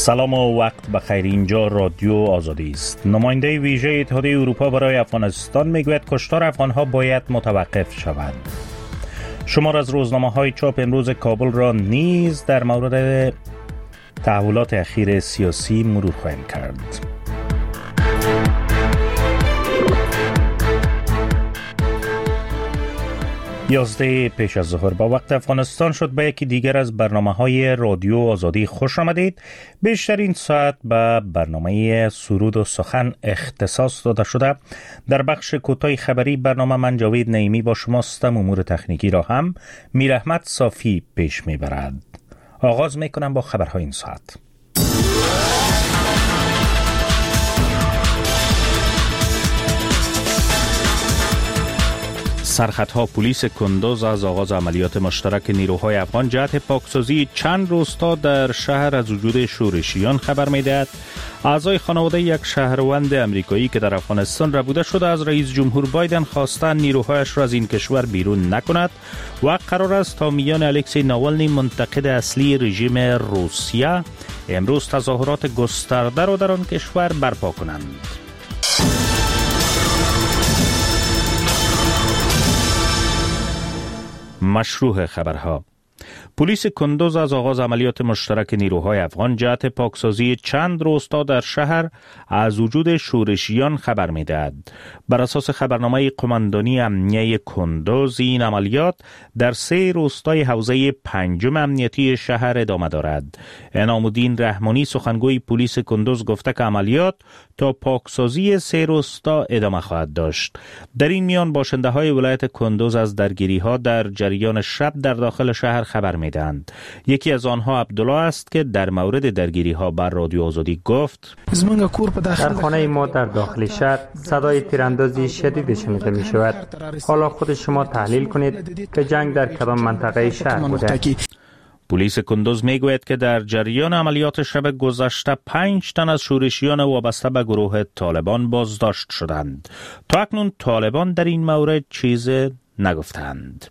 سلام و وقت بخیر. اینجا رادیو آزادی است. نماینده ویژه اتحادیه اروپا برای افغانستان میگوید کشتار افغانها باید متوقف شود. شمار از روزنامه‌های چاپ امروز کابل را نیز در مورد تحولات اخیر سیاسی مرور خواهیم کرد. 11 پیش از ظهر با وقت افغانستان شد. به یکی دیگر از برنامه‌های رادیو آزادی خوش آمدید. بیشترین ساعت به برنامه سرود و سخن اختصاص داده شده. در بخش کوتاه خبری برنامه من جاوید نعیمی با شماستم. امور تکنیکی را هم میراحمد صافی پیش میبرد. آغاز میکنم با خبرهای این ساعت. سرخطها پلیس کندوز از آغاز عملیات مشترک نیروهای افغان جهت پاکسازی چند روستا در شهر از وجود شورشیان خبر می‌دهد. اعضای خانواده یک شهروند امریکایی که در افغانستان ربوده شده از رئیس جمهور بایدن خواستند نیروهایش را از این کشور بیرون نکند و قرار است تا میان الکسی ناوالنی منتقد اصلی رژیم روسیه امروز تظاهرات گسترده را در آن کشور برپا کنند. مشروع خبرها. پلیس کندوز از آغاز عملیات مشترک نیروهای افغان جهت پاکسازی چند روستا در شهر از وجود شورشیان خبر می‌دهد. بر اساس خبرنامه قماندانی امنیه کندوز این عملیات در 3 روستای حوزه 5 امنیتی شهر ادامه دارد. انعام الدین رحمانی سخنگوی پلیس کندوز گفته که عملیات تا پاکسازی 3 روستا ادامه خواهد داشت. در این میان باشنده‌های ولایت کندوز از درگیری‌ها در جریان شب در داخل شهر خبر میدهند. یکی از آنها عبدالله است که در مورد درگیری‌ها بر رادیو آزادی گفت: در خانه ما در داخل شهر صدای تیراندازی شدید شنیده می شود. حالا خود شما تحلیل کنید که جنگ در کدام منطقه شهر بوده. پلیس کندوز میگوید که در جریان عملیات شب گذشته 5 تن از شورشیان وابسته به گروه طالبان بازداشت شدند. تا اکنون طالبان در این مورد چیزی نگفتند.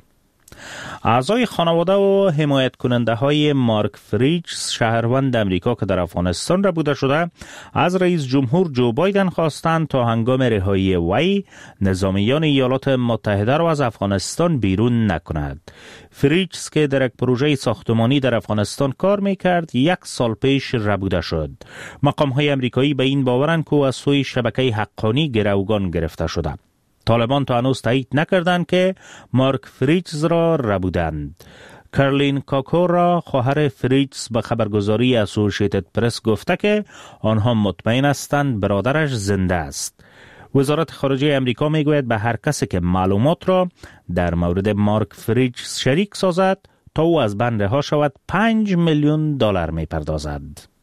اعضای خانواده و حمایت کننده های مارک فریجز شهروند امریکا که در افغانستان ربوده شده از رئیس جمهور جو بایدن خواستند تا هنگام رهایی وی نظامیان ایالات متحده را از افغانستان بیرون نکند. فریجز که در یک پروژه ساختمانی در افغانستان کار میکرد 1 سال پیش ربوده شد. مقام های امریکایی به این باورند که از سوی شبکه حقانی گروگان گرفته شده. طالبان تا هنوز تایید نکردند که مارک فریجز را ربودند. کرلین کاکورا خواهر فریجز به خبرگزاری اسوسییتد پرس گفته که آنها مطمئن هستند برادرش زنده است. وزارت خارجه امریکا میگوید به هر کسی که معلومات را در مورد مارک فریجز شریک سازد تا او از بند رها شود 5 میلیون دلار میپردازد.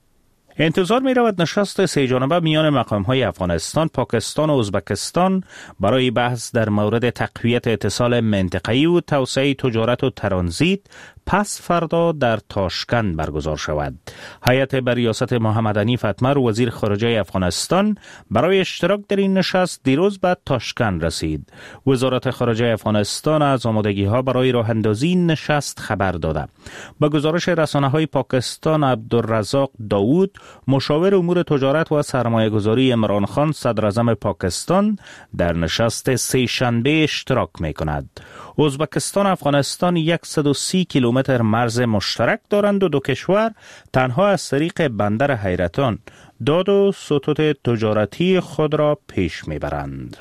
انتظار می رود نشست 3 جانبه میان مقام‌های افغانستان، پاکستان و ازبکستان برای بحث در مورد تقویت اتصال منطقه‌ای و توسعه تجارت و ترانزیت پس فردا در تاشکند برگزار شود. هیئت بر ریاست محمد حنیف اتمر وزیر خارجه افغانستان برای اشتراک در این نشست دیروز به تاشکند رسید. وزارت خارجه افغانستان از آمادگی‌ها برای راه اندازی این نشست خبر داده. با گزارش رسانه‌های پاکستان، عبدالرزاق داوود مشاور امور تجارت و سرمایه‌گذاری عمران خان صدر اعظم پاکستان در نشست 3 شنبه اشتراک می‌کند. ازبکستان و افغانستان 130 کیلومتر مرز مشترک دارند و دو کشور تنها از طریق بندر حیرتان داد و سطوح تجارتی خود را پیش میبرند.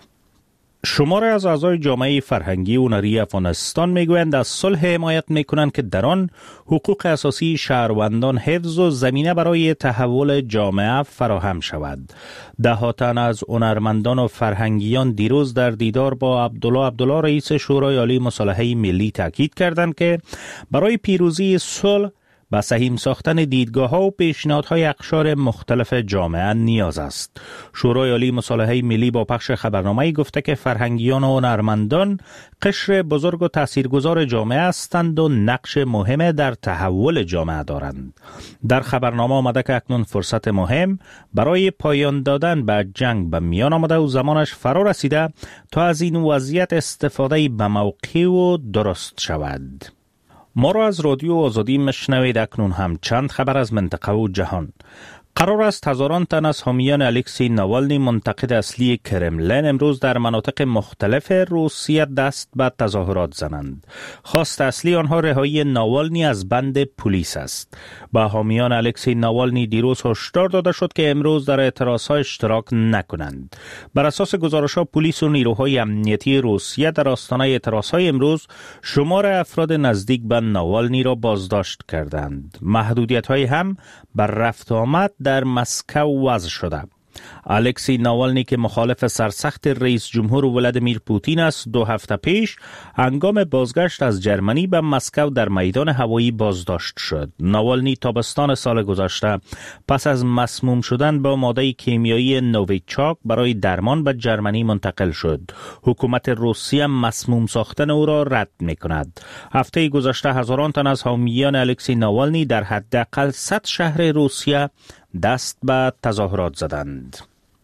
شماری از اعضای جامعه فرهنگی و هنری افغانستان میگویند از صلح حمایت میکنند که در آن حقوق اساسی شهروندان حفظ و زمینه برای تحول جامعه فراهم شود. 10 تن از هنرمندان و فرهنگیان دیروز در دیدار با عبدالله رئیس شورای عالی مصالحه ملی تاکید کردند که برای پیروزی صلح به سهیم ساختن دیدگاه‌ها و پیشنهادهای اقشار مختلف جامعه نیاز است. شورای عالی مصالحه ملی با پخش خبرنامه‌ای گفته که فرهنگیان و هنرمندان قشر بزرگ و تاثیرگذار جامعه هستند و نقش مهم در تحول جامعه دارند. در خبرنامه آمده که اکنون فرصت مهم برای پایان دادن به جنگ به میان آمده و زمانش فرا رسیده تا از این وضعیت استفاده به موقع و درست شود. ما را از رادیو آزادی مشنوید. اکنون هم چند خبر از منطقه و جهان. قرار است هزاران تن از حامیان الکسی ناوالنی منتقد اصلی کرملین امروز در مناطق مختلف روسیه دست به تظاهرات زنند. خواست اصلی آنها رهایی ناوالنی از بند پلیس است. با حامیان الکسی ناوالنی دیروز هشدار داده شد که امروز در اعتراضها اشتراک نکنند. بر اساس گزارش‌ها پلیس و نیروهای امنیتی روسیه در آستانه اعتراضهای امروز شمار افراد نزدیک به ناوالنی را بازداشت کردند. محدودیت‌های هم بر رفت و آمد در مسکو وضع شده. الکسی ناوالنی که مخالف سرسخت رئیس جمهور ولادیمیر پوتین است 2 هفته پیش هنگام بازگشت از جرمنی به مسکو در میدان هوایی بازداشت شد. ناوالنی تابستان سال گذشته پس از مسموم شدن با ماده کیمیایی نوویچاک برای درمان به جرمنی منتقل شد. حکومت روسیه مسموم ساختن او را رد می کند. هفته گذشته هزاران تن از حامیان الکسی ناوالنی در حداقل 100 شهر روسیه دست به تظاهرات زدند.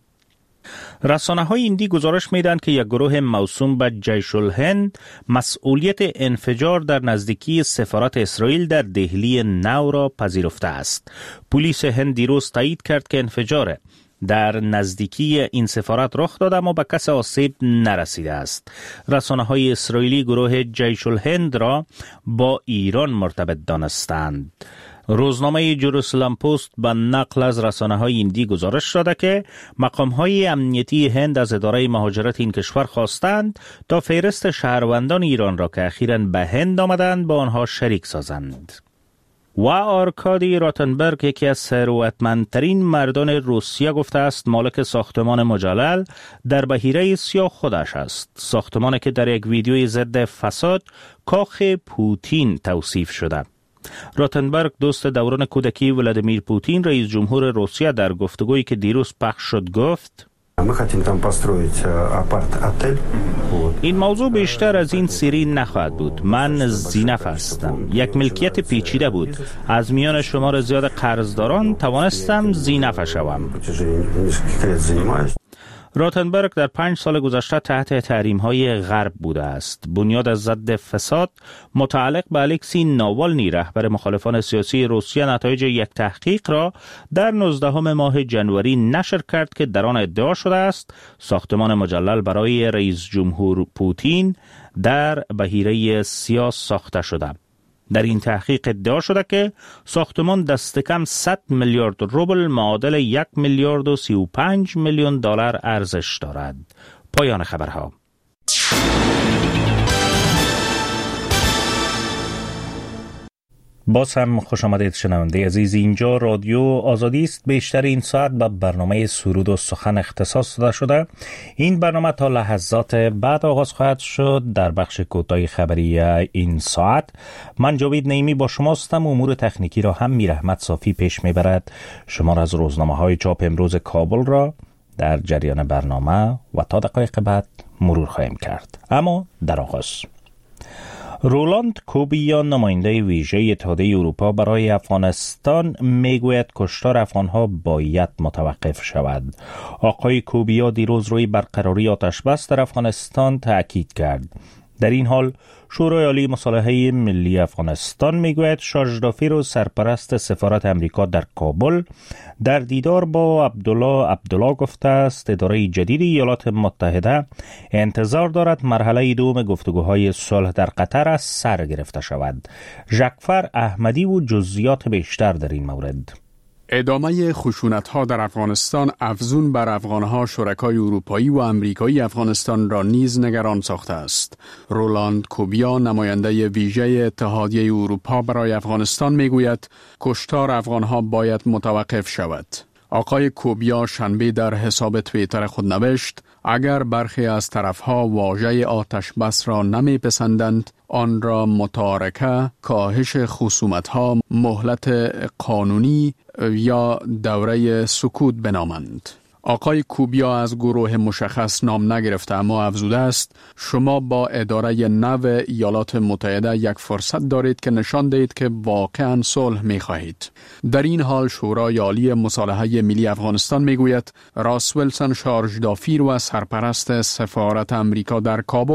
رسانه‌های هندی گزارش می‌دهند که یک گروه موسوم به جیش الهند مسئولیت انفجار در نزدیکی سفارت اسرائیل در دهلی نو را پذیرفته است. پلیس هند دیروز تایید کرد که انفجار در نزدیکی این سفارت رخ داده اما به کس آسیب نرسیده است. رسانه‌های اسرائیلی گروه جیش الهند را با ایران مرتبط دانستند. روزنامه جروسلم پست به نقل از رسانه‌های هندی گزارش داده که مقام‌های امنیتی هند از اداره مهاجرت این کشور خواستند تا فهرست شهروندان ایران را که اخیراً به هند آمدند با آنها شریک سازند. و آرکادی راتنبرگ یکی از ثروتمندترین مردان روسیه گفته است مالک ساختمان مجلل در بحیره سیاه خودش است. ساختمانی که در یک ویدیوی ضد فساد کاخ پوتین توصیف شده. راتنبرگ دوست دوران کودکی ولادیمیر پوتین رئیس جمهور روسیه در گفتگویی که دیروز پخش شد گفت این موضوع بیشتر از این سری نخواهد بود. من زینف هستم. یک ملکیت پیچیده بود. از میان شمار زیاد قرضداران توانستم زینف شوم. راتنبرگ در 5 سال گذشته تحت تحریم‌های غرب بوده است. بنیاد از ضد فساد متعلق به الکسی ناوالنی رهبر مخالفان سیاسی روسیه نتایج یک تحقیق را در 19 ماه جنوری نشر کرد که در آن ادعا شده است ساختمان مجلل برای رئیس جمهور پوتین در بحیره سیاه ساخته شده. در این تحقیق ادعا شده که ساختمان دست کم 100 میلیارد روبل معادل 1 میلیارد و 35 میلیون دلار ارزش دارد. پایان خبرها. باز هم خوش آمدید شنونده عزیز. اینجا رادیو آزادی است. بیشتر این ساعت به برنامه سرود و سخن اختصاص داده شده. این برنامه تا لحظات بعد آغاز خواهد شد. در بخش کوتاه خبری این ساعت من جاوید نعیمی با شما هستم. امور تکنیکی را هم میرحمت صافی پیش میبرد. شما از روزنامه‌های چاپ امروز کابل را در جریان برنامه و تا دقایق بعد مرور خواهیم کرد. اما در آغاز رولاند کوبیان نماینده ویژه اتحادیه اروپا برای افغانستان میگوید کشتار افغانها باید متوقف شود. آقای کوبیا دیروز روی برقراری آتش بس در افغانستان تأکید کرد. در این حال شورای عالی مصالحه ملی افغانستان میگوید شاجدافی رو سرپرست سفارت امریکا در کابل در دیدار با عبدالله گفته است اداره جدید ایالات متحده انتظار دارد مرحله دوم گفتگوهای صلح در قطر از سر گرفته شود. ژکفر احمدی و جزئیات بیشتر در این مورد. ادامه خشونت‌ها در افغانستان افزون بر افغان‌ها شرکای اروپایی و امریکایی افغانستان را نیز نگران ساخته است. رولاند کوبیا نماینده ویژه اتحادیه اروپا برای افغانستان میگوید کشتار افغان‌ها باید متوقف شود. آقای کوبیا شنبه در حساب توییتر خود نوشت اگر برخی از طرفها واژه آتش بس را نمیپسندند آن را متارکه، کاهش خصومت‌ها، مهلت قانونی یا دوره سکوت بنامند. آقای کوبیا از گروه مشخص نام نگرفته اما افزوده است شما با اداره نو ایالات متحده یک فرصت دارید که نشان دهید که واقعاً صلح می‌خواهید. در این حال شورای عالی مصالحه ملی افغانستان میگوید راس ویلسون شارژدافیر و سرپرست سفارت امریکا در کابل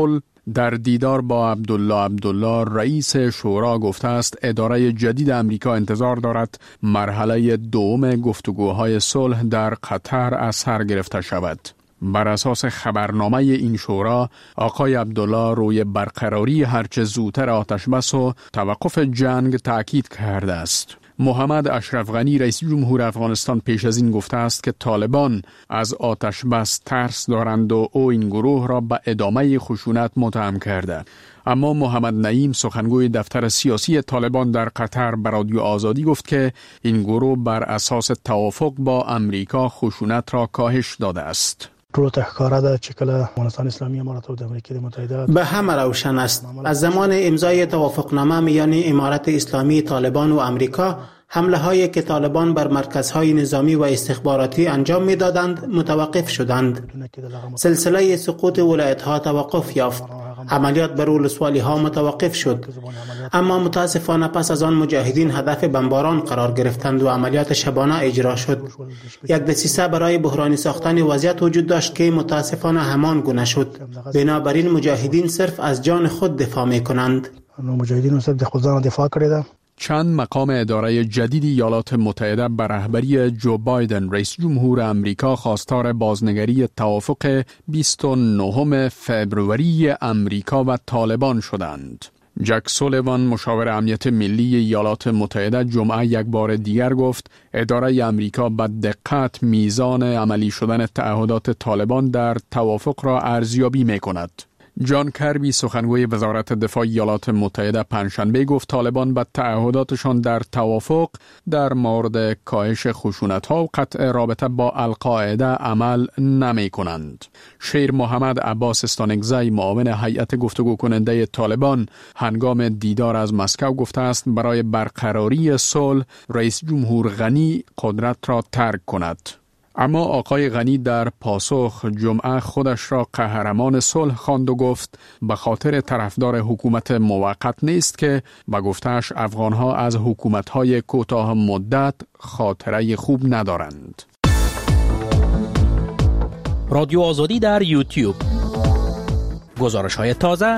در دیدار با عبدالله رئیس شورا گفته است اداره جدید امریکا انتظار دارد مرحله دوم گفتگوهای صلح در قطر از سر گرفته شود. بر اساس خبرنامه این شورا، آقای عبدالله روی برقراری هرچه زودتر آتشبس و توقف جنگ تأکید کرده است. محمد اشرف غنی رئیس جمهور افغانستان پیش از این گفته است که طالبان از آتش بس ترس دارند و او این گروه را به ادامه خشونت متهم کرده. اما محمد نعیم سخنگوی دفتر سیاسی طالبان در قطر به رادیو آزادی گفت که این گروه بر اساس توافق با امریکا خشونت را کاهش داده است. به همه روشن است. از زمان امضای توافقنامه میان امارت اسلامی طالبان و امریکا، حمله هایی که طالبان بر مرکزهای نظامی و استخباراتی انجام میدادند متوقف شدند. سلسله سقوط ولایت ها توقف یافت. عملیات بر ولسوالی ها متوقف شد. اما متاسفانه پس از آن مجاهدین هدف بمباران قرار گرفتند و عملیات شبانه اجرا شد. یک دسیسه برای بحرانی ساختن وضعیت وجود داشت که متاسفانه همان گونه شد. بنابراین مجاهدین صرف از جان خود دفاع می کنند. مجاهدین صرف خود دفاع کردند. چند مقام اداره جدید ایالات متحده به رهبری جو بایدن رئیس جمهور امریکا خواستار بازنگری توافق 29 فوریه امریکا و طالبان شدند. جک سولیوان مشاور امنیت ملی ایالات متحده جمعه یک بار دیگر گفت اداره امریکا به دقت میزان عملی شدن تعهدات طالبان در توافق را ارزیابی می‌کند. جان کربی سخنگوی وزارت دفاع ایالات متحده پنجشنبه گفت طالبان به تعهداتشان در توافق در مورد کاهش خشونت‌ها و قطع رابطه با القاعده عمل نمی‌کنند. شیر محمد عباس استانگزی معاون هیئت گفتگو کننده طالبان هنگام دیدار از مسکو گفته است برای برقراری صلح رئیس جمهور غنی قدرت را ترک کند. اما آقای غنی در پاسخ جمعه خودش را قهرمان صلح خواند و گفت به خاطر طرفدار حکومت موقت نیست که به گفته‌اش افغانها از حکومت‌های کوتاه مدت خاطره خوب ندارند. رادیو آزادی در یوتیوب. گزارش‌های تازه.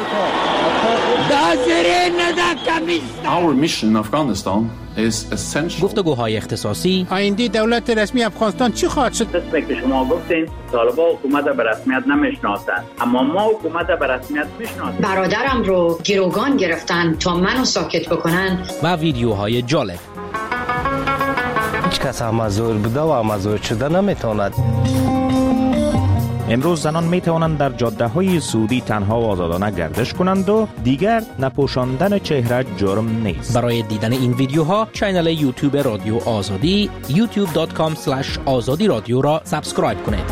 Our mission in Afghanistan is essential. گفتگوهای اختصاصی. آینده دولت رسمی افغانستان چی خواهد شد؟ قسمی که شما گفتین طالبان حکومت به رسمیت نمیشناسند، اما ما حکومت به رسمیت میشناسیم. برادرم رو گروگان گرفتن تا منو ساکت بکنن. و ویدیوهای جالب. هیچ کس امازور بوده و امازور شده نمیتواند. امروز زنان می توانند در جاده های سعودی تنها و آزادانه گردش کنند و دیگر نپوشاندن چهره جرم نیست. برای دیدن این ویدیوها کانال یوتیوب رادیو آزادی youtube.com/azadi رادیو را سابسکرایب کنید.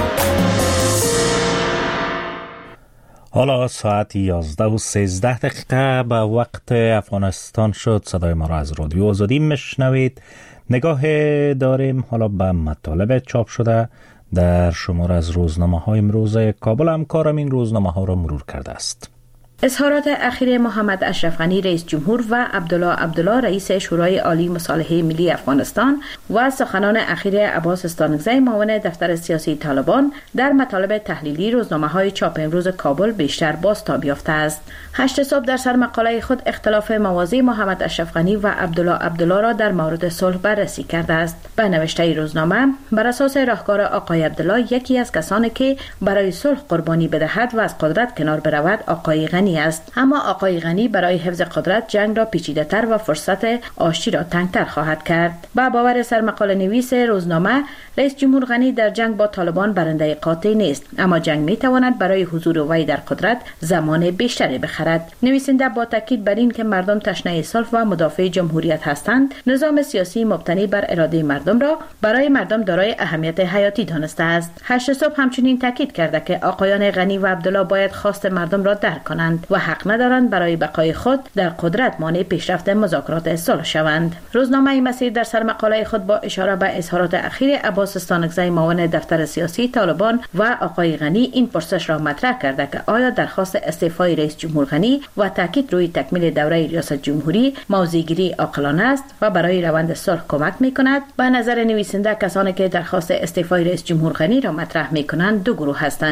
حالا ساعت 11:13 به وقت افغانستان شد. صدای ما را از رادیو آزادی میشنوید. نگاه داریم حالا به مطالب چاپ شده در شماره از روزنامه‌های امروز کابل. همکارم این روزنامه‌ها را مرور کرده است. اظهارات اخیر محمد اشرف غنی رئیس جمهور و عبدالله رئیس شورای عالی مصالحه ملی افغانستان و سخنان اخیر عباس استانگزی معاون دفتر سیاسی طالبان در مطالب تحلیلی روزنامه‌های چاپ امروز کابل بیشتر بازتاب یافته است. 8 صبح در سر مقاله خود اختلاف مواضع محمد اشرف غنی و عبدالله را در مورد صلح بررسی کرده است. به نوشته روزنامه بر اساس راهکار آقای عبدالله یکی از کسانی که برای صلح قربانی بدهد و از قدرت کنار برود آقای غنی است. اما آقای غنی برای حفظ قدرت جنگ را پیچیده‌تر و فرصت آشتی را تنگتر خواهد کرد. با باور سرمقاله نویس روزنامه رئیس جمهور غنی در جنگ با طالبان برنده قاطع نیست، اما جنگ میتواند برای حضور وی در قدرت زمان بیشتری بخرد. نویسنده با تاکید بر این که مردم تشنه صلح و مدافع جمهوریت هستند، نظام سیاسی مبتنی بر اراده مردم را برای مردم دارای اهمیت حیاتی دانسته است. 8 صبح همچنین تاکید کرده که آقایان غنی و عبدالله باید خواست مردم را درک کنند و حق ندارند برای بقای خود در قدرت مانع پیشرفت مذاکرات صلح شوند. روزنامه مسیر در سر مقاله خود با اشاره به اظهارات اخیر عباس استانگزی معاون دفتر سیاسی طالبان و آقای غنی این پرسش را مطرح کرده که آیا درخواست استعفای رئیس جمهور غنی و تاکید روی تکمیل دوره ریاست جمهوری موضع‌گیری عاقلانه است و برای روند صلح کمک می‌کند؟ به نظر نویسنده کسانی که درخواست استعفای رئیس جمهور غنی را مطرح می‌کنند دو گروه هستند.